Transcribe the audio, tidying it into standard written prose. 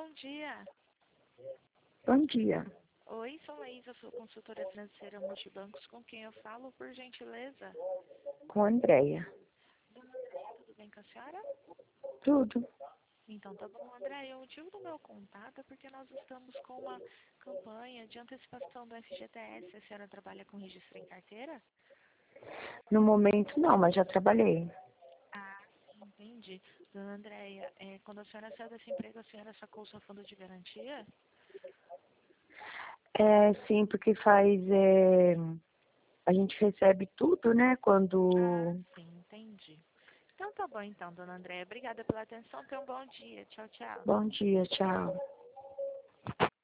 dia. Bom dia. Oi, sou Laísa, sou consultora financeira multibancos. Com quem eu falo, por gentileza? Com a Andréia. Dona Andréia, tudo bem com a senhora? Tudo. Então tá bom, Andréia. O motivo do meu contato é porque nós estamos com uma campanha de antecipação do FGTS. A senhora trabalha com registro em carteira? No momento não, mas já trabalhei. Ah, sim, entendi. Dona Andréia, quando a senhora saiu desse emprego, a senhora sacou o seu fundo de garantia? Sim, porque a gente recebe tudo, né, Ah, quando... sim, entendi. Então tá bom então, dona Andréia. Obrigada pela atenção. Tenha um bom dia. Tchau, tchau. Bom dia, tchau.